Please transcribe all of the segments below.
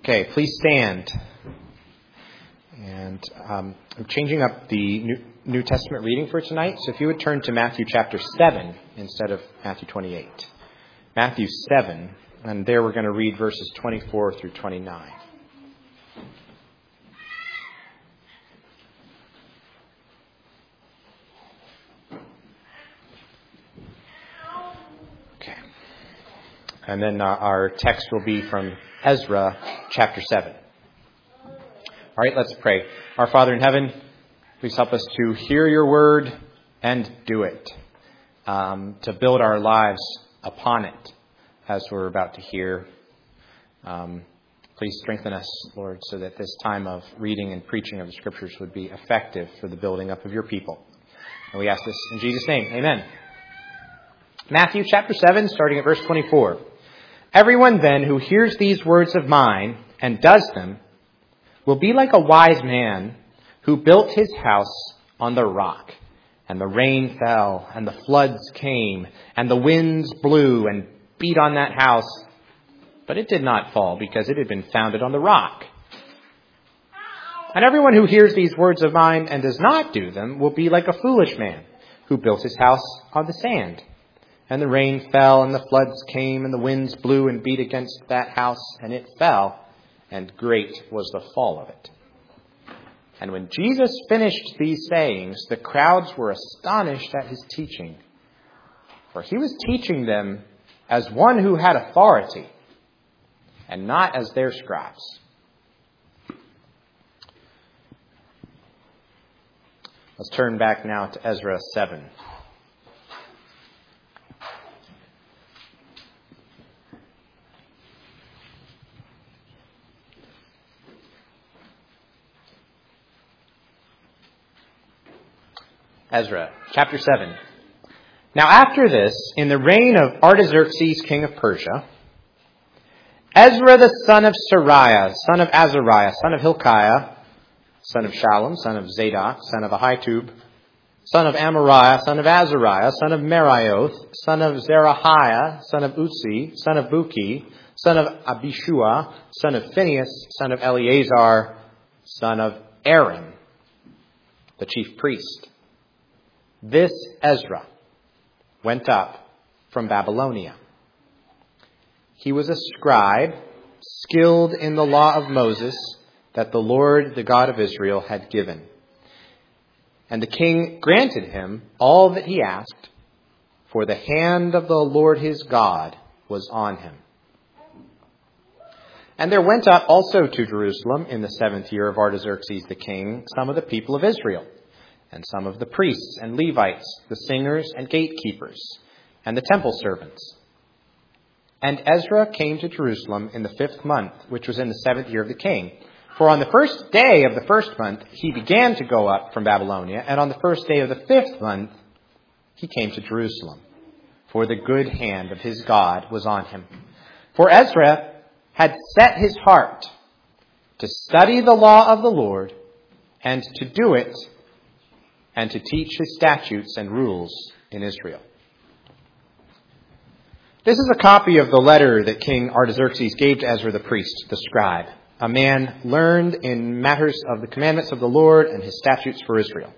Okay, please stand. And I'm changing up the New Testament reading for tonight. So if you would turn to Matthew chapter 7 instead of Matthew 28. Matthew 7, and there we're going to read verses 24 through 29. Okay. And then our text will be from Ezra chapter 7. All right, let's pray. Our Father in heaven, please help us to hear your word and do it, to build our lives upon it as we're about to hear. Please strengthen us, Lord, so that this time of reading and preaching of the Scriptures would be effective for the building up of your people. And we ask this in Jesus' name. Amen. Matthew chapter 7, starting at verse 24. Everyone then who hears these words of mine and does them will be like a wise man who built his house on the rock. And the rain fell, and the floods came, and the winds blew and beat on that house. But it did not fall, because it had been founded on the rock. And everyone who hears these words of mine and does not do them will be like a foolish man who built his house on the sand. And the rain fell, and the floods came, and the winds blew and beat against that house, and it fell, and great was the fall of it. And when Jesus finished these sayings, the crowds were astonished at his teaching, for he was teaching them as one who had authority, and not as their scribes. Let's turn back now to Ezra 7. Ezra, chapter 7. Now after this, in the reign of Artaxerxes, king of Persia, Ezra the son of Seraiah, son of Azariah, son of Hilkiah, son of Shallum, son of Zadok, son of Ahitub, son of Amariah, son of Azariah, son of Meraioth, son of Zerahiah, son of Uzzi, son of Buki, son of Abishua, son of Phinehas, son of Eleazar, son of Aaron, the chief priest. This Ezra went up from Babylonia. He was a scribe, skilled in the law of Moses that the Lord, the God of Israel, had given. And the king granted him all that he asked, for the hand of the Lord his God was on him. And there went up also to Jerusalem in the 7th year of Artaxerxes the king some of the people of Israel, and some of the priests and Levites, the singers and gatekeepers, and the temple servants. And Ezra came to Jerusalem in the 5th month, which was in the 7th year of the king. For on the first day of the 1st month, he began to go up from Babylonia, and on the first day of the 5th month, he came to Jerusalem. For the good hand of his God was on him. For Ezra had set his heart to study the law of the Lord, and to do it, and to teach his statutes and rules in Israel. This is a copy of the letter that King Artaxerxes gave to Ezra the priest, the scribe, a man learned in matters of the commandments of the Lord and his statutes for Israel.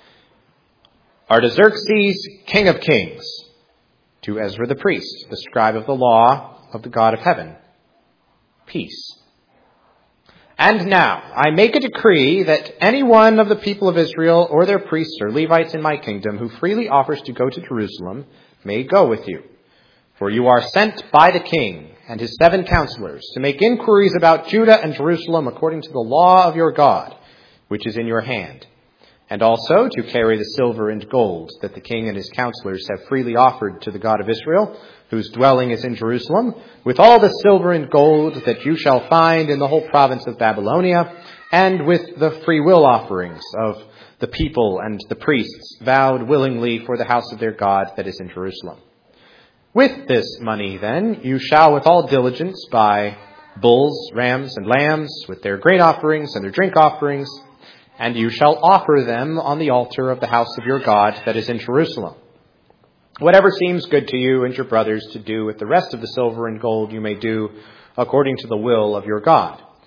Artaxerxes, king of kings, to Ezra the priest, the scribe of the law of the God of heaven, peace. And now I make a decree that any one of the people of Israel or their priests or Levites in my kingdom who freely offers to go to Jerusalem may go with you. For you are sent by the king and his 7 counselors to make inquiries about Judah and Jerusalem according to the law of your God, which is in your hand, and also to carry the silver and gold that the king and his counselors have freely offered to the God of Israel, whose dwelling is in Jerusalem, with all the silver and gold that you shall find in the whole province of Babylonia, and with the free will offerings of the people and the priests vowed willingly for the house of their God that is in Jerusalem. With this money, then, you shall with all diligence buy bulls, rams, and lambs, with their grain offerings and their drink offerings, and you shall offer them on the altar of the house of your God that is in Jerusalem. Whatever seems good to you and your brothers to do with the rest of the silver and gold, you may do according to the will of your God.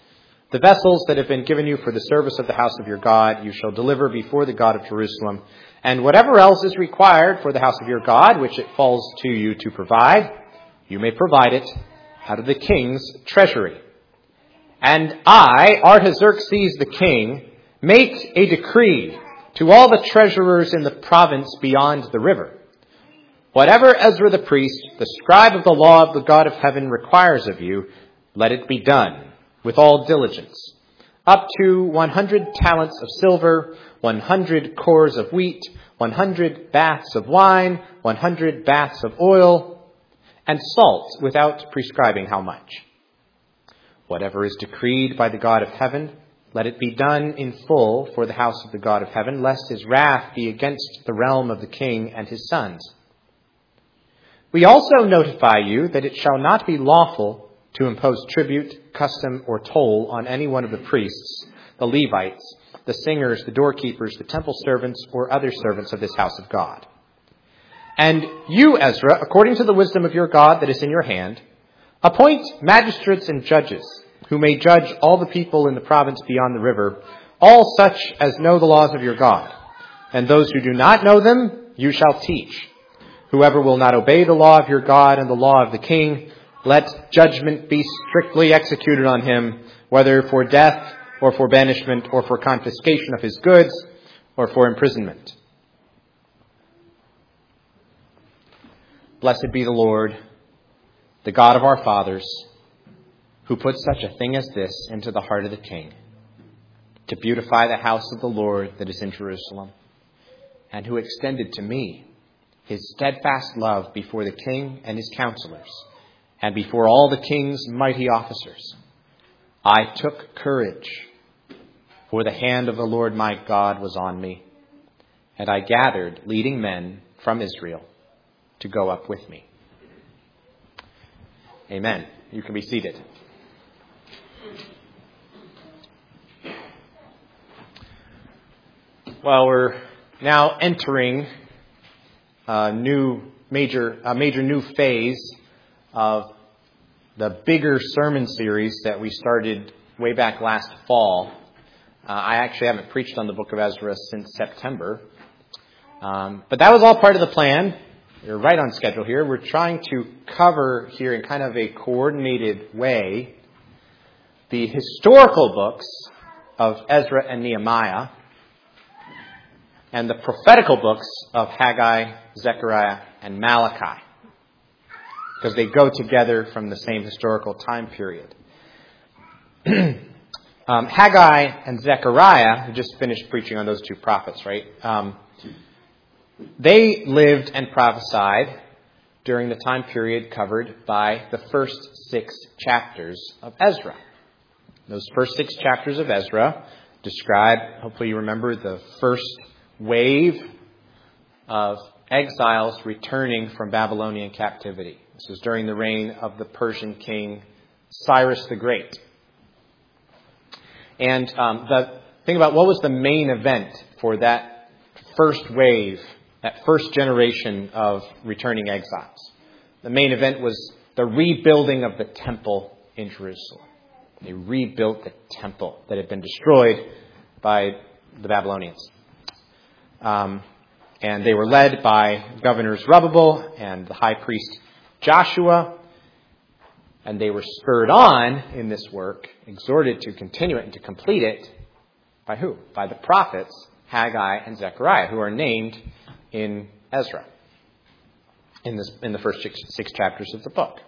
The vessels that have been given you for the service of the house of your God, you shall deliver before the God of Jerusalem. And whatever else is required for the house of your God, which it falls to you to provide, you may provide it out of the king's treasury. And I, Artaxerxes the king, make a decree to all the treasurers in the province beyond the river. Whatever Ezra the priest, the scribe of the law of the God of heaven, requires of you, let it be done with all diligence. Up to 100 talents of silver, 100 cores of wheat, 100 baths of wine, 100 baths of oil, and salt without prescribing how much. Whatever is decreed by the God of heaven, let it be done in full for the house of the God of heaven, lest his wrath be against the realm of the king and his sons. We also notify you that it shall not be lawful to impose tribute, custom, or toll on any one of the priests, the Levites, the singers, the doorkeepers, the temple servants, or other servants of this house of God. And you, Ezra, according to the wisdom of your God that is in your hand, appoint magistrates and judges who may judge all the people in the province beyond the river, all such as know the laws of your God. And those who do not know them, you shall teach. Whoever will not obey the law of your God and the law of the king, let judgment be strictly executed on him, whether for death or for banishment or for confiscation of his goods or for imprisonment. Blessed be the Lord, the God of our fathers, who put such a thing as this into the heart of the king, to beautify the house of the Lord that is in Jerusalem, and who extended to me his steadfast love before the king and his counselors, and before all the king's mighty officers. I took courage, for the hand of the Lord my God was on me, and I gathered leading men from Israel to go up with me. Amen. You can be seated. Well, we're now entering a major new phase of the bigger sermon series that we started way back last fall. I actually haven't preached on the book of Ezra since September. But that was all part of the plan. We're right on schedule here. We're trying to cover here in kind of a coordinated way the historical books of Ezra and Nehemiah and the prophetical books of Haggai, Zechariah, and Malachi, because they go together from the same historical time period. Haggai and Zechariah, we just finished preaching on those two prophets, right? They lived and prophesied during the time period covered by the first 6 chapters of Ezra. Those first 6 chapters of Ezra describe, hopefully you remember, the first wave of exiles returning from Babylonian captivity. This was during the reign of the Persian king Cyrus the Great. And the thing about what was the main event for that first wave, that first generation of returning exiles? The main event was the rebuilding of the temple in Jerusalem. They rebuilt the temple that had been destroyed by the Babylonians. And they were led by governor Zerubbabel and the high priest Joshua. And they were spurred on in this work, exhorted to continue it and to complete it by who? By the prophets Haggai and Zechariah, who are named in Ezra in the first 6 chapters of the book.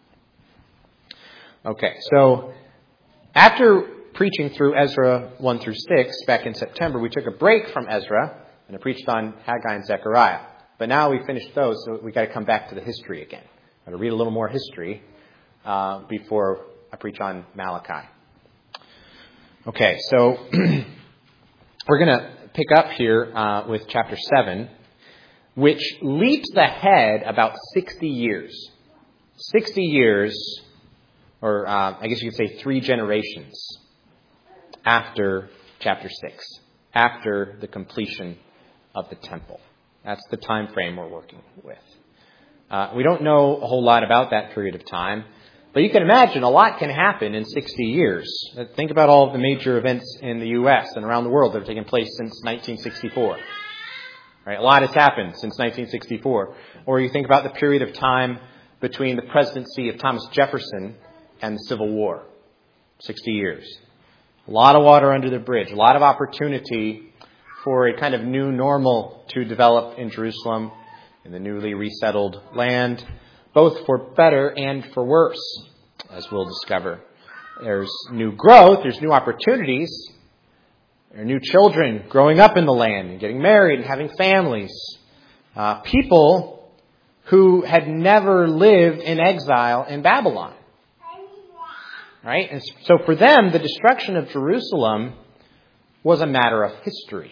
Okay, so after preaching through Ezra 1 through 6 back in September, we took a break from Ezra and I preached on Haggai and Zechariah. But now we finished those, so we got to come back to the history again. I'm going to read a little more history before I preach on Malachi. Okay, so we're going to pick up here with chapter 7, which leaps ahead about 60 years. 60 years, or I guess you could say 3 generations after chapter 6, after the completion of the temple. That's the time frame we're working with. We don't know a whole lot about that period of time. But you can imagine a lot can happen in 60 years. Think about all of the major events in the U.S. and around the world that have taken place since 1964. Right? A lot has happened since 1964. Or you think about the period of time between the presidency of Thomas Jefferson and the Civil War. 60 years. A lot of water under the bridge. A lot of opportunity for a kind of new normal to develop in Jerusalem, in the newly resettled land, both for better and for worse, as we'll discover. There's new growth, there's new opportunities. There are new children growing up in the land and getting married and having families. People who had never lived in exile in Babylon. Right? And so for them, the destruction of Jerusalem was a matter of history.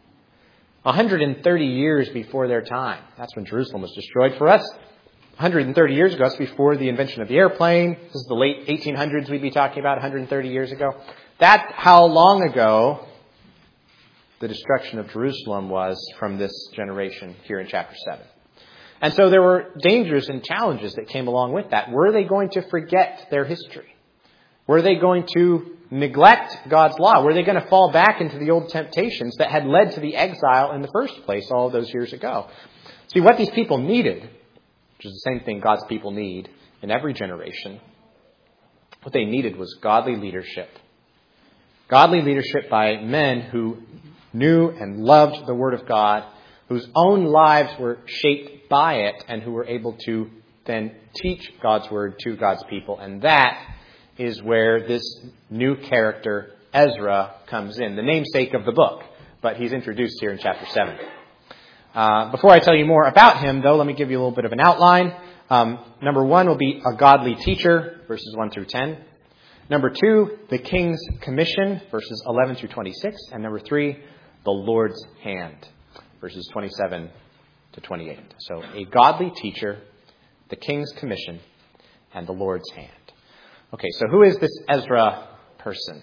130 years before their time. That's when Jerusalem was destroyed. For us, 130 years ago, that's before the invention of the airplane. This is the late 1800s we'd be talking about, 130 years ago. That's how long ago the destruction of Jerusalem was from this generation here in chapter 7. And so there were dangers and challenges that came along with that. Were they going to forget their history? Were they going to neglect God's law? Were they going to fall back into the old temptations that had led to the exile in the first place all of those years ago? See, what these people needed, which is the same thing God's people need in every generation, what they needed was godly leadership. Godly leadership by men who knew and loved the Word of God, whose own lives were shaped by it, and who were able to then teach God's Word to God's people. And that is where this new character, Ezra, comes in. The namesake of the book, but he's introduced here in chapter 7. Before I tell you more about him, though, let me give you a little bit of an outline. Number 1 will be a godly teacher, verses 1 through 10. Number 2, the king's commission, verses 11 through 26. And number 3, the Lord's hand, verses 27 to 28. So a godly teacher, the king's commission, and the Lord's hand. Okay, so who is this Ezra person?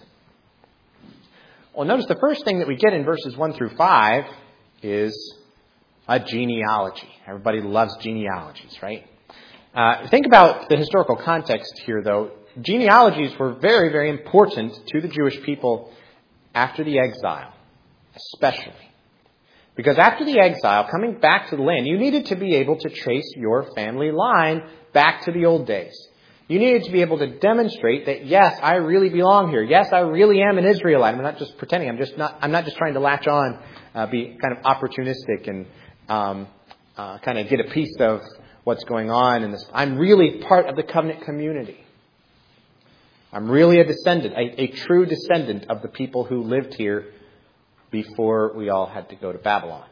Well, notice the first thing that we get in verses 1 through 5 is a genealogy. Everybody loves genealogies, right? Think about the historical context here, though. Genealogies were very, very important to the Jewish people after the exile, especially. Because after the exile, coming back to the land, you needed to be able to trace your family line back to the old days. You needed to be able to demonstrate that, yes, I really belong here. Yes, I really am an Israelite. I'm not just pretending. I'm not just trying to latch on, be kind of opportunistic and kind of get a piece of what's going on in this. I'm really part of the covenant community. I'm really a descendant, a true descendant of the people who lived here before we all had to go to Babylon.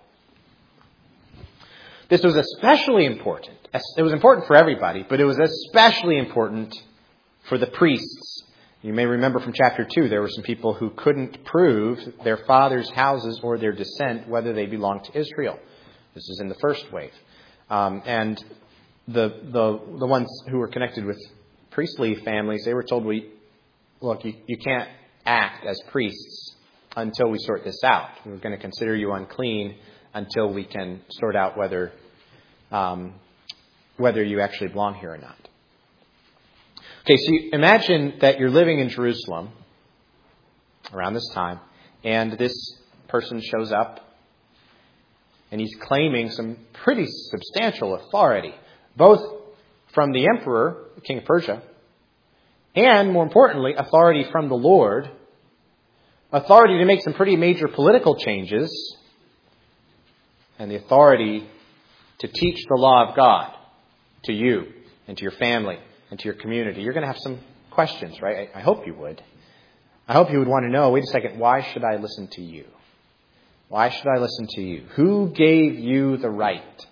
This was especially important. It was important for everybody, but it was especially important for the priests. You may remember from chapter 2, there were some people who couldn't prove their father's houses or their descent, whether they belonged to Israel. This is in the first wave. And the ones who were connected with priestly families, they were told, look, you can't act as priests until we sort this out. We're going to consider you unclean until we can sort out whether you actually belong here or not. Okay, so you imagine that you're living in Jerusalem around this time, and this person shows up, and he's claiming some pretty substantial authority, both from the emperor, the king of Persia, and, more importantly, authority from the Lord, authority to make some pretty major political changes, and the authority to teach the law of God to you and to your family and to your community. You're going to have some questions, right? I hope you would. I hope you would want to know, wait a second, why should I listen to you? Why should I listen to you? Who gave you the right?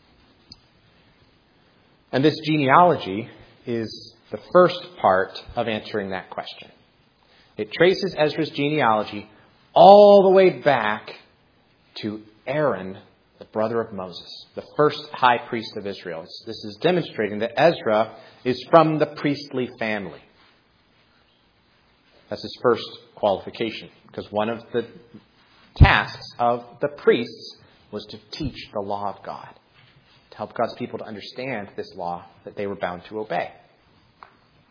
And this genealogy is the first part of answering that question. It traces Ezra's genealogy all the way back to Aaron, the brother of Moses, the first high priest of Israel. This is demonstrating that Ezra is from the priestly family. That's his first qualification, because one of the tasks of the priests was to teach the law of God, to help God's people to understand this law that they were bound to obey.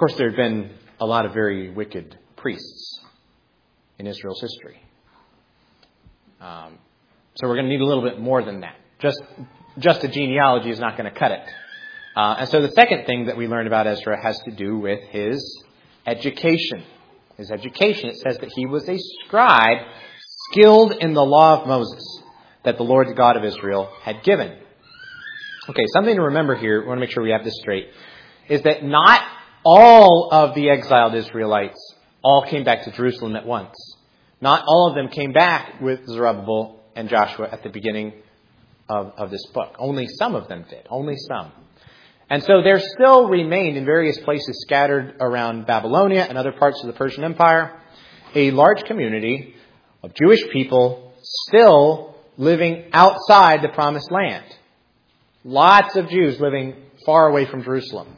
course, there had been a lot of very wicked priests in Israel's history. So we're going to need a little bit more than that. Just a genealogy is not going to cut it. And so the second thing that we learned about Ezra has to do with his education. His education, it says that he was a scribe skilled in the law of Moses that the Lord God of Israel had given. Okay, something to remember here, we want to make sure we have this straight, is that not all of the exiled Israelites all came back to Jerusalem at once. Not all of them came back with Zerubbabel and Joshua at the beginning of this book. Only some of them did. Only some. And so there still remained in various places scattered around Babylonia and other parts of the Persian Empire a large community of Jewish people still living outside the Promised Land. Lots of Jews living far away from Jerusalem.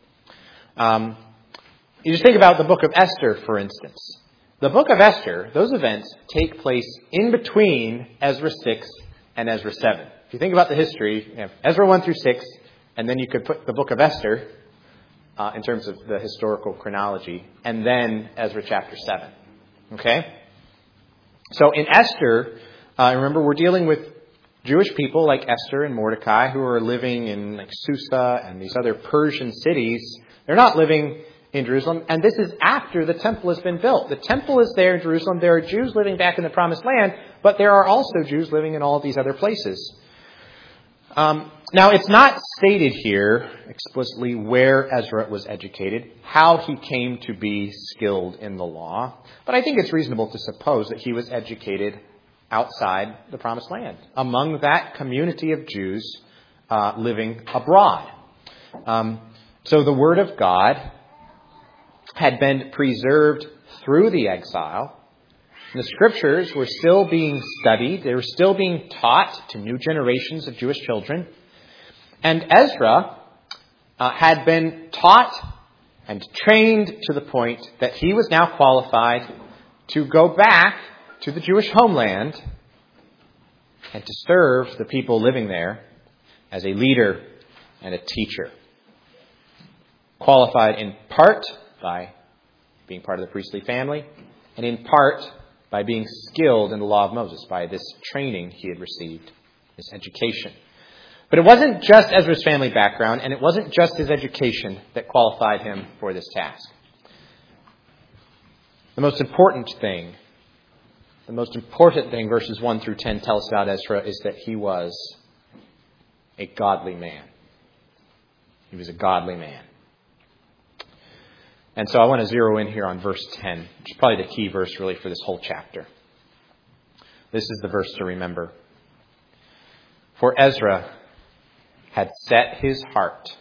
You just think about the book of Esther, for instance. The book of Esther, those events take place in between Ezra 6 and Ezra 7. If you think about the history, you have Ezra 1 through 6, and then you could put the book of Esther in terms of the historical chronology, and then Ezra chapter 7. Okay? So in Esther, remember, we're dealing with Jewish people like Esther and Mordecai who are living in like Susa and these other Persian cities. They're not living in Jerusalem, and this is after the temple has been built. The temple is there in Jerusalem. There are Jews living back in the Promised Land, but there are also Jews living in all of these other places. Now, it's not stated here explicitly where Ezra was educated, how he came to be skilled in the law, but I think it's reasonable to suppose that he was educated outside the Promised Land, among that community of Jews living abroad. So the Word of God had been preserved through the exile. The Scriptures were still being studied. They were still being taught to new generations of Jewish children. And Ezra had been taught and trained to the point that he was now qualified to go back to the Jewish homeland and to serve the people living there as a leader and a teacher. Qualified in part by being part of the priestly family, and in part by being skilled in the law of Moses, by this training he had received, this education. But it wasn't just Ezra's family background, and it wasn't just his education that qualified him for this task. The most important thing, verses 1 through 10 tell us about Ezra, is that he was a godly man. He was a godly man. And so I want to zero in here on verse 10, which is probably the key verse really for this whole chapter. This is the verse to remember. For Ezra had set his heart.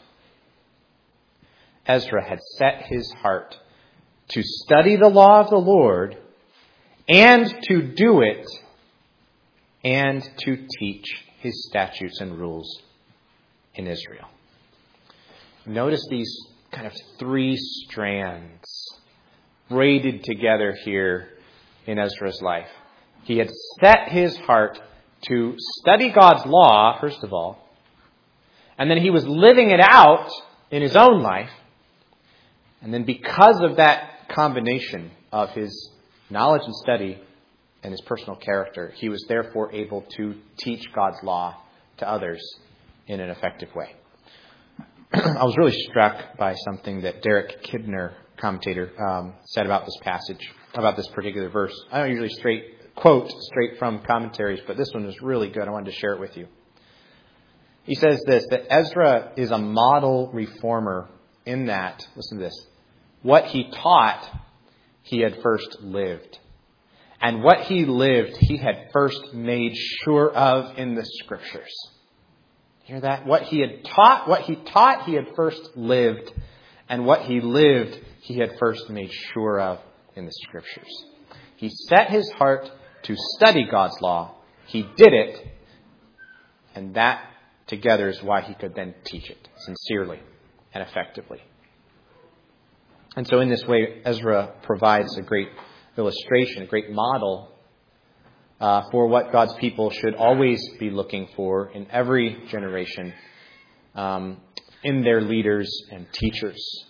Ezra had set his heart to study the law of the Lord and to do it and to teach his statutes and rules in Israel. Notice these kind of three strands braided together here in Ezra's life. He had set his heart to study God's law, first of all, and then he was living it out in his own life. And then because of that combination of his knowledge and study and his personal character, he was therefore able to teach God's law to others in an effective way. I was really struck by something that Derek Kidner, commentator, said about this passage, about this particular verse. I don't usually quote straight from commentaries, but this one was really good. I wanted to share it with you. He says this, that Ezra is a model reformer in that, listen to this, what he taught, he had first lived. And what he lived, he had first made sure of in the Scriptures. Hear that? What he taught, he had first lived. And what he lived, he had first made sure of in the Scriptures. He set his heart to study God's law. He did it. And that together is why he could then teach it sincerely and effectively. And so in this way, Ezra provides a great illustration, a great model for what God's people should always be looking for in every generation in their leaders and teachers.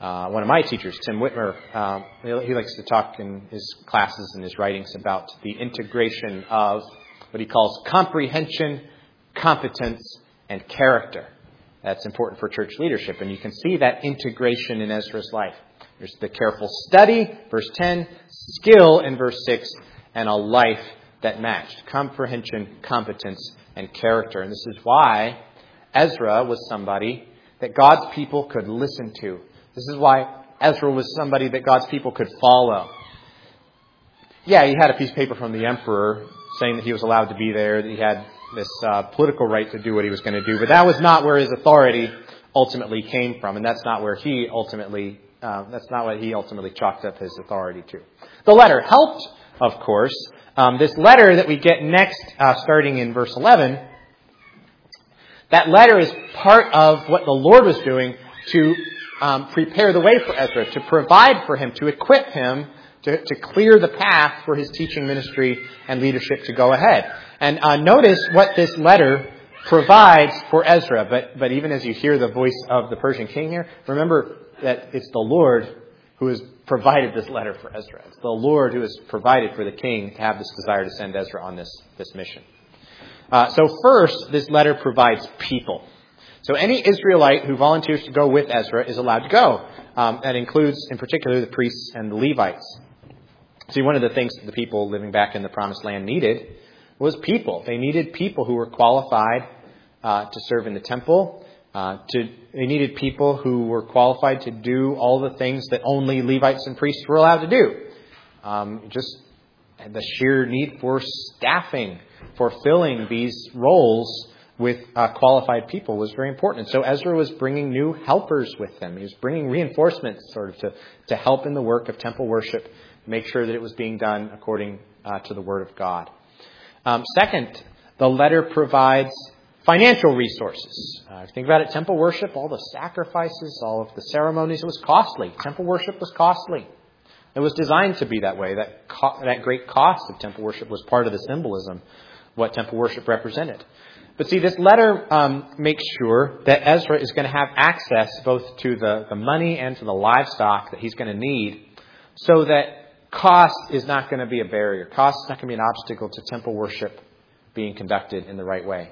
One of my teachers, Tim Whitmer, he likes to talk in his classes and his writings about the integration of what he calls comprehension, competence, and character. That's important for church leadership. And you can see that integration in Ezra's life. There's the careful study, verse 10, skill in verse 6, and a life that matched. Comprehension, competence, and character. And this is why Ezra was somebody that God's people could listen to. This is why Ezra was somebody that God's people could follow. Yeah, he had a piece of paper from the emperor saying that he was allowed to be there, that he had this political right to do what he was going to do. But that was not where his authority ultimately came from. And that's not what he ultimately chalked up his authority to. The letter helped, of course. This letter that we get next, starting in verse 11, that letter is part of what the Lord was doing to prepare the way for Ezra, to provide for him, to equip him, to clear the path for his teaching ministry and leadership to go ahead. And notice what this letter provides for Ezra. But even as you hear the voice of the Persian king here, remember that it's the Lord who has provided this letter for Ezra. It's the Lord who has provided for the king to have this desire to send Ezra on this mission. So first, this letter provides people. So any Israelite who volunteers to go with Ezra is allowed to go. That includes, in particular, the priests and the Levites. See, one of the things that the people living back in the Promised Land needed was people. They needed people who were qualified to serve in the temple. They needed people who were qualified to do all the things that only Levites and priests were allowed to do. Just the sheer need for staffing, for filling these roles with qualified people was very important. And so Ezra was bringing new helpers with him. He was bringing reinforcements sort of to help in the work of temple worship, make sure that it was being done according to the Word of God. Second, the letter provides financial resources. If you think about it, temple worship, all the sacrifices, all of the ceremonies, it was costly. Temple worship was costly. It was designed to be that way. That great cost of temple worship was part of the symbolism, what temple worship represented. But see, this letter makes sure that Ezra is going to have access both to the money and to the livestock that he's going to need, so that cost is not going to be a barrier. Cost is not going to be an obstacle to temple worship being conducted in the right way.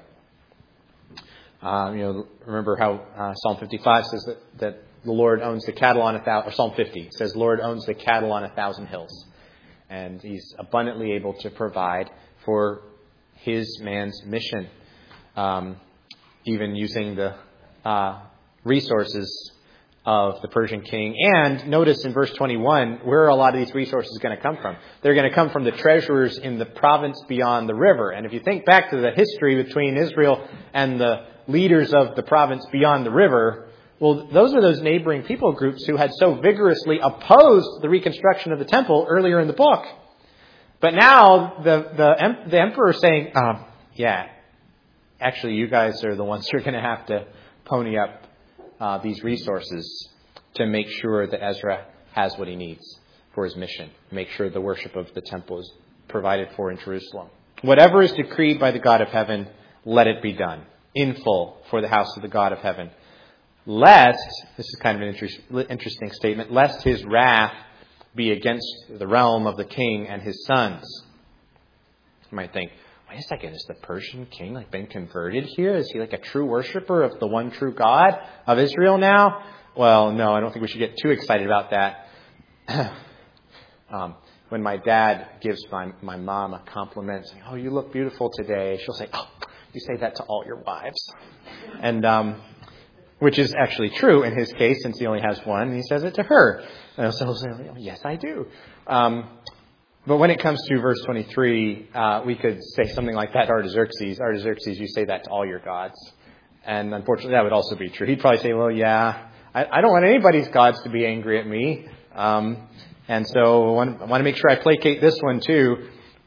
Remember how Psalm 55 says that the Lord owns the cattle on 1,000, or Psalm 50 says, Lord owns the cattle on 1,000 hills. And he's abundantly able to provide for his man's mission. Even using the resources of the Persian king. And notice in verse 21, where are a lot of these resources going to come from? They're going to come from the treasurers in the province beyond the river. And if you think back to the history between Israel and the leaders of the province beyond the river, well, those are those neighboring people groups who had so vigorously opposed the reconstruction of the temple earlier in the book. But now the emperor is saying, actually, you guys are the ones who are going to have to pony up these resources to make sure that Ezra has what he needs for his mission. Make sure the worship of the temple is provided for in Jerusalem. Whatever is decreed by the God of heaven, let it be done in full for the house of the God of heaven. Lest, this is kind of an interesting statement, lest his wrath be against the realm of the king and his sons. You might think, wait a second, is the Persian king been converted here? Is he a true worshiper of the one true God of Israel now? Well, no, I don't think we should get too excited about that. When my dad gives my mom a compliment, saying, "Oh, you look beautiful today," she'll say, "Oh, you say that to all your wives." And which is actually true in his case, since he only has one, and he says it to her. And so he'll say, "Yes, I do." But when it comes to verse 23, we could say something like that to Artaxerxes. Artaxerxes, you say that to all your gods. And unfortunately, that would also be true. He'd probably say, well, yeah, I don't want anybody's gods to be angry at me. And so I want to make sure I placate this one too.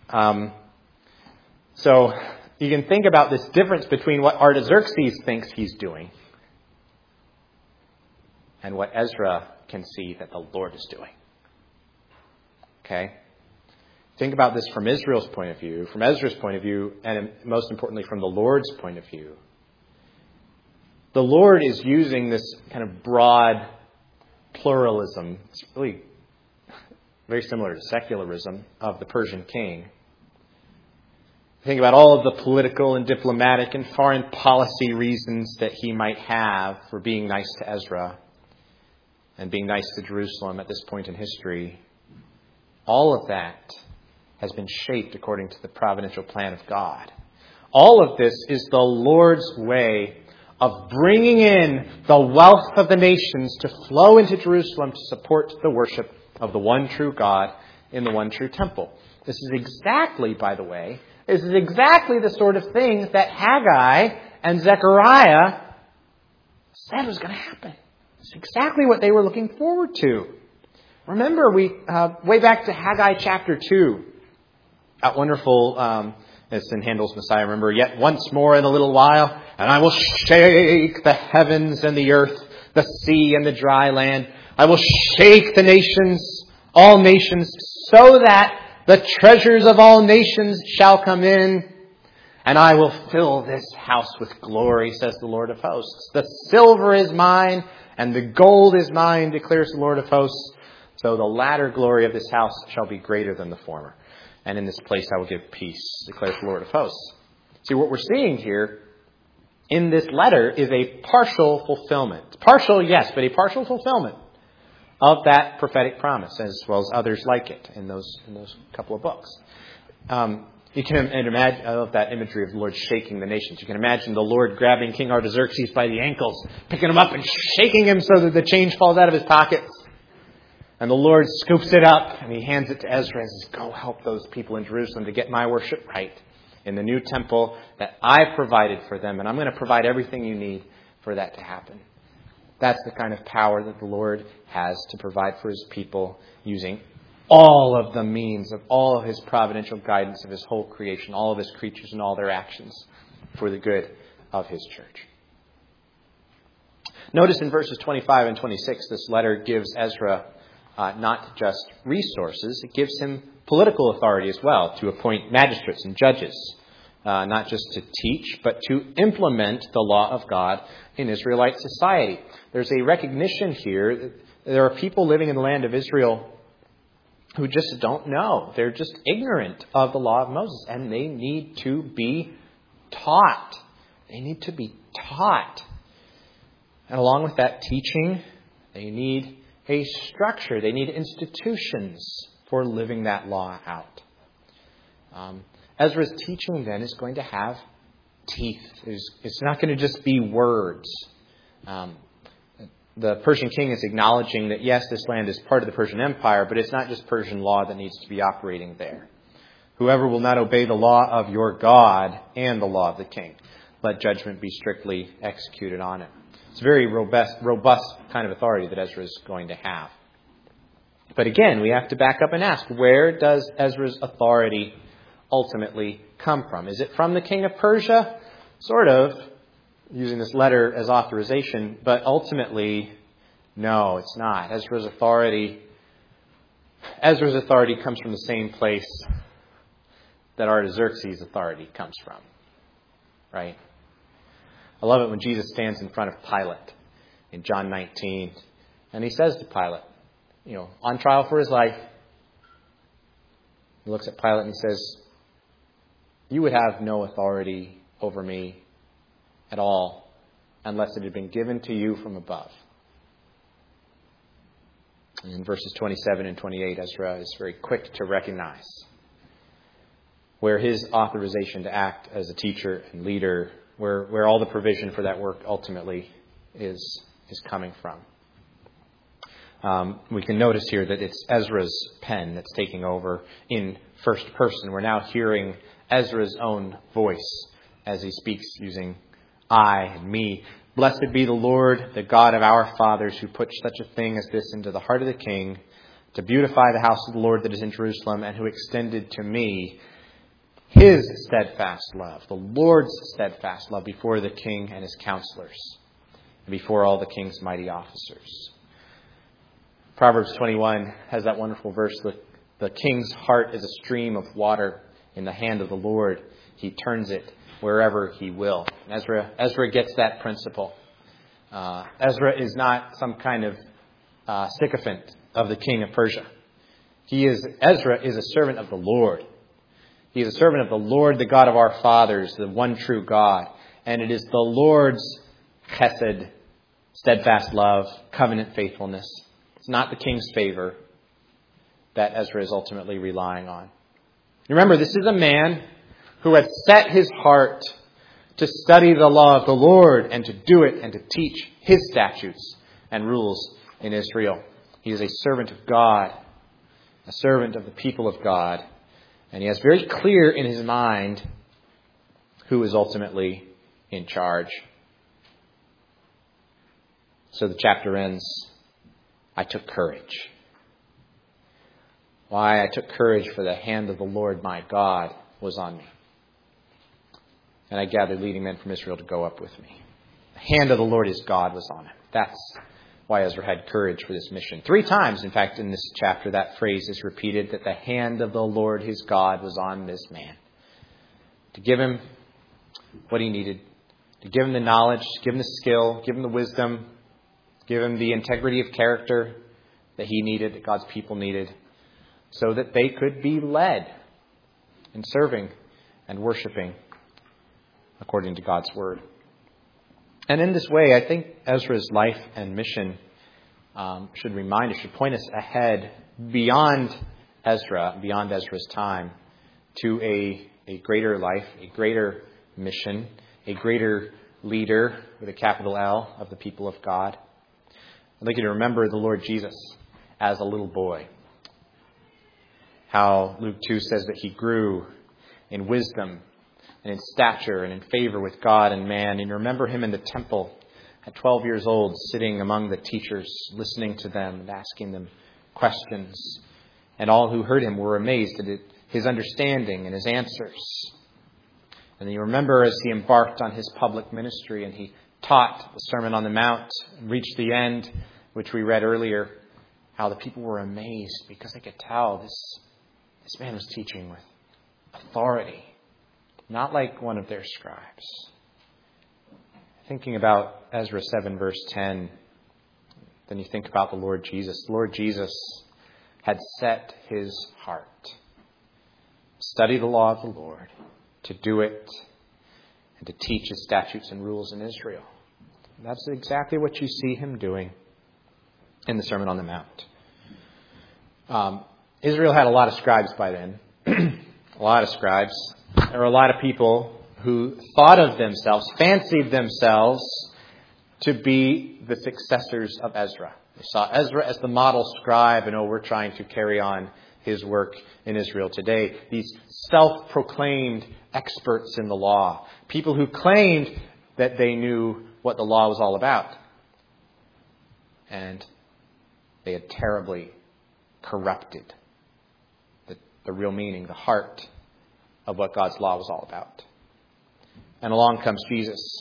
So you can think about this difference between what Artaxerxes thinks he's doing and what Ezra can see that the Lord is doing. Okay? Think about this from Israel's point of view, from Ezra's point of view, and most importantly from the Lord's point of view. The Lord is using this kind of broad pluralism. It's really very similar to secularism of the Persian king. Think about all of the political and diplomatic and foreign policy reasons that he might have for being nice to Ezra and being nice to Jerusalem at this point in history. All of that has been shaped according to the providential plan of God. All of this is the Lord's way of bringing in the wealth of the nations to flow into Jerusalem to support the worship of the one true God in the one true temple. This is exactly, by the way, the sort of thing that Haggai and Zechariah said was going to happen. It's exactly what they were looking forward to. Remember, way back to Haggai chapter 2, that wonderful, it's in Handel's Messiah, remember, yet once more in a little while, and I will shake the heavens and the earth, the sea and the dry land. I will shake the nations, all nations, so that the treasures of all nations shall come in, and I will fill this house with glory, says the Lord of hosts. The silver is mine, and the gold is mine, declares the Lord of hosts. So the latter glory of this house shall be greater than the former. And in this place I will give peace, declares the Lord of hosts. See, what we're seeing here in this letter is a partial fulfillment. Partial, yes, but a partial fulfillment of that prophetic promise, as well as others like it in those couple of books. You can imagine, I love that imagery of the Lord shaking the nations. You can imagine the Lord grabbing King Artaxerxes by the ankles, picking him up and shaking him so that the change falls out of his pockets. And the Lord scoops it up and he hands it to Ezra and says, go help those people in Jerusalem to get my worship right in the new temple that I provided for them. And I'm going to provide everything you need for that to happen. That's the kind of power that the Lord has to provide for his people using all of the means of all of his providential guidance of his whole creation, all of his creatures and all their actions for the good of his church. Notice in verses 25 and 26, this letter gives Ezra not just resources, it gives him political authority as well to appoint magistrates and judges, not just to teach, but to implement the law of God in Israelite society. There's a recognition here that there are people living in the land of Israel who just don't know. They're just ignorant of the law of Moses, and they need to be taught. They need to be taught. And along with that teaching, they need a structure. They need institutions for living that law out. Ezra's teaching then is going to have teeth. It's not going to just be words. The Persian king is acknowledging that, yes, this land is part of the Persian Empire, but it's not just Persian law that needs to be operating there. Whoever will not obey the law of your God and the law of the king, let judgment be strictly executed on it. It's a very robust kind of authority that Ezra is going to have. But again, we have to back up and ask, where does Ezra's authority ultimately come from? Is it from the king of Persia? Sort of, using this letter as authorization, but ultimately, no, it's not. Ezra's authority comes from the same place that Artaxerxes' authority comes from, right? I love it when Jesus stands in front of Pilate in John 19, and he says to Pilate, on trial for his life, he looks at Pilate and he says, you would have no authority over me at all unless it had been given to you from above. And in verses 27 and 28, Ezra is very quick to recognize where his authorization to act as a teacher and leader, where all the provision for that work ultimately is coming from. We can notice here that it's Ezra's pen that's taking over in first person. We're now hearing Ezra's own voice as he speaks using I and me. Blessed be the Lord, the God of our fathers, who put such a thing as this into the heart of the king, to beautify the house of the Lord that is in Jerusalem, and who extended to me his steadfast love, the Lord's steadfast love, before the king and his counselors, and before all the king's mighty officers. Proverbs 21 has that wonderful verse, the king's heart is a stream of water in the hand of the Lord. He turns it wherever he will. Ezra gets that principle. Ezra is not some kind of sycophant of the king of Persia. Ezra is a servant of the Lord. He is a servant of the Lord, the God of our fathers, the one true God. And it is the Lord's chesed, steadfast love, covenant faithfulness. It's not the king's favor that Ezra is ultimately relying on. Remember, this is a man who had set his heart to study the law of the Lord and to do it and to teach his statutes and rules in Israel. He is a servant of God, a servant of the people of God. And he has very clear in his mind who is ultimately in charge. So the chapter ends, I took courage. Why? I took courage, for the hand of the Lord my God was on me. And I gathered leading men from Israel to go up with me. The hand of the Lord his God was on him. That's why Ezra had courage for this mission. 3 times, in fact, in this chapter, that phrase is repeated, that the hand of the Lord his God was on this man. To give him what he needed. To give him the knowledge, give him the skill, give him the wisdom, give him the integrity of character that he needed, that God's people needed, so that they could be led in serving and worshiping according to God's word. And in this way, I think Ezra's life and mission should point us ahead beyond Ezra, beyond Ezra's time, to a greater life, a greater mission, a greater leader with a capital L of the people of God. I'd like you to remember the Lord Jesus as a little boy. How Luke 2 says that he grew in wisdom and in stature and in favor with God and man. And you remember him in the temple at 12 years old, sitting among the teachers, listening to them and asking them questions. And all who heard him were amazed at his understanding and his answers. And you remember as he embarked on his public ministry and he taught the Sermon on the Mount and reached the end, which we read earlier, how the people were amazed because they could tell this man was teaching with authority, not like one of their scribes. Thinking about Ezra 7 verse 10, then you think about the Lord Jesus. The Lord Jesus had set his heart to study the law of the Lord, to do it, and to teach his statutes and rules in Israel. That's exactly what you see him doing in the Sermon on the Mount. Israel had a lot of scribes by then. A lot of scribes. There were a lot of people who thought of themselves, fancied themselves to be the successors of Ezra. They saw Ezra as the model scribe, and we're trying to carry on his work in Israel today. These self-proclaimed experts in the law. People who claimed that they knew what the law was all about. And they had terribly corrupted the real meaning, the heart of what God's law was all about. And along comes Jesus.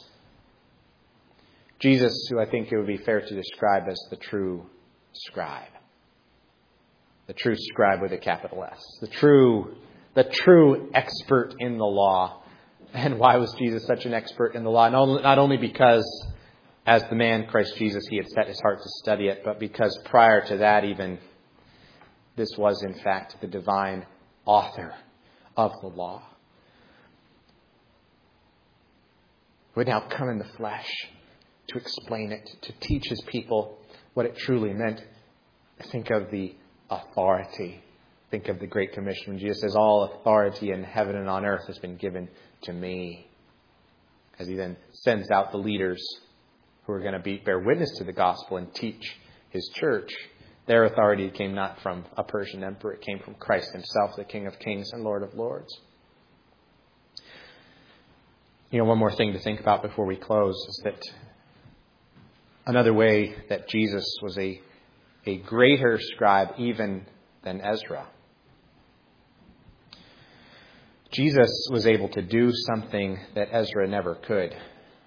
Jesus, who I think it would be fair to describe as the true scribe. The true scribe with a capital S. The true expert in the law. And why was Jesus such an expert in the law? Not only because, as the man Christ Jesus, he had set his heart to study it, but because prior to that even, this was in fact the divine author of the law, who would now come in the flesh to explain it, to teach his people what it truly meant. Think of the authority. Think of the Great Commission when Jesus says, all authority in heaven and on earth has been given to me. As he then sends out the leaders who are going to bear witness to the gospel and teach his church. Their authority came not from a Persian emperor. It came from Christ himself, the King of Kings and Lord of Lords. One more thing to think about before we close is that another way that Jesus was a greater scribe even than Ezra. Jesus was able to do something that Ezra never could.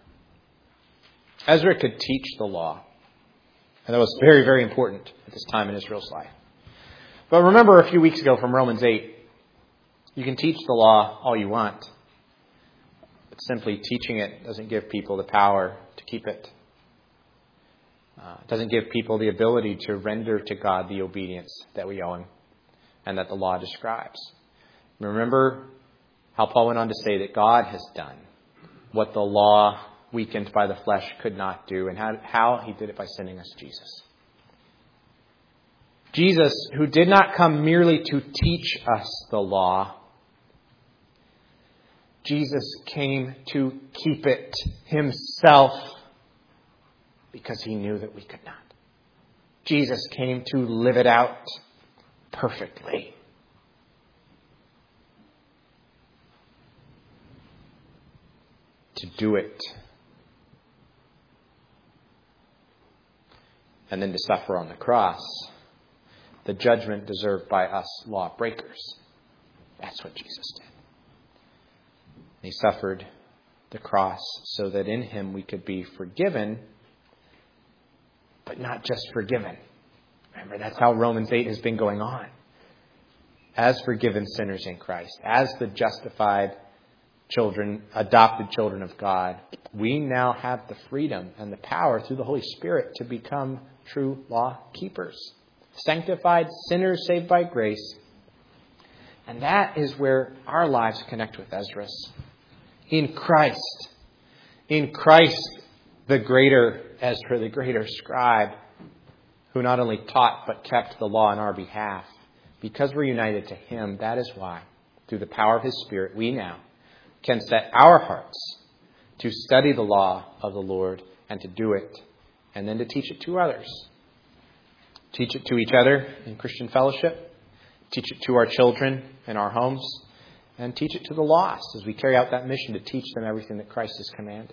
Ezra could teach the law. And that was very, very important at this time in Israel's life. But remember a few weeks ago from Romans 8, you can teach the law all you want. But simply teaching it doesn't give people the power to keep it. doesn't give people the ability to render to God the obedience that we owe him and that the law describes. Remember how Paul went on to say that God has done what the law, weakened by the flesh, could not do, and how he did it by sending us Jesus. Jesus, who did not come merely to teach us the law, Jesus came to keep it himself because he knew that we could not. Jesus came to live it out perfectly. To do it. And then to suffer on the cross the judgment deserved by us lawbreakers. That's what Jesus did. He suffered the cross so that in him we could be forgiven, but not just forgiven. Remember, that's how Romans 8 has been going on. As forgiven sinners in Christ, as the justified children, adopted children of God, we now have the freedom and the power through the Holy Spirit to become true law keepers. Sanctified sinners saved by grace. And that is where our lives connect with Ezra's. In Christ. In Christ, the greater Ezra, the greater scribe, who not only taught but kept the law on our behalf. Because we're united to him, that is why, through the power of his Spirit, we now can set our hearts to study the law of the Lord and to do it, and then to teach it to others. Teach it to each other in Christian fellowship. Teach it to our children in our homes. And teach it to the lost as we carry out that mission to teach them everything that Christ has commanded.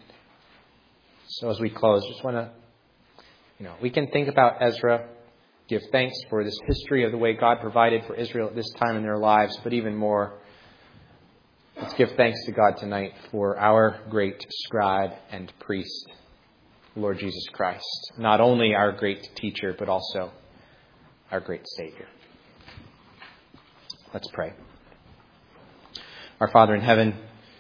So as we close, just want to, we can think about Ezra, give thanks for this history of the way God provided for Israel at this time in their lives, but even more, let's give thanks to God tonight for our great scribe and priest, Lord Jesus Christ. Not only our great teacher, but also our great Savior. Let's pray. Our Father in heaven,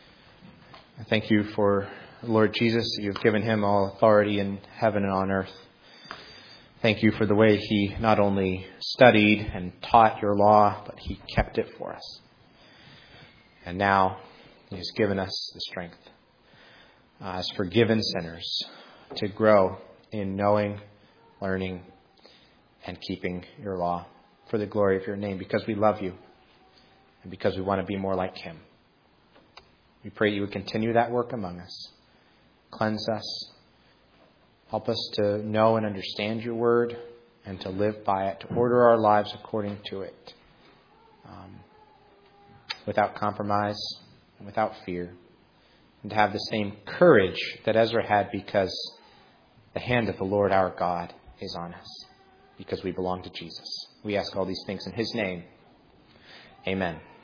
I thank you for Lord Jesus. You've given him all authority in heaven and on earth. Thank you for the way he not only studied and taught your law, but he kept it for us. And now he has given us the strength as forgiven sinners to grow in knowing, learning, and keeping your law for the glory of your name, because we love you and because we want to be more like him. We pray you would continue that work among us. Cleanse us. Help us to know and understand your word and to live by it, to order our lives according to it, without compromise and without fear, and to have the same courage that Ezra had, because the hand of the Lord our God is on us, because we belong to Jesus. We ask all these things in his name. Amen.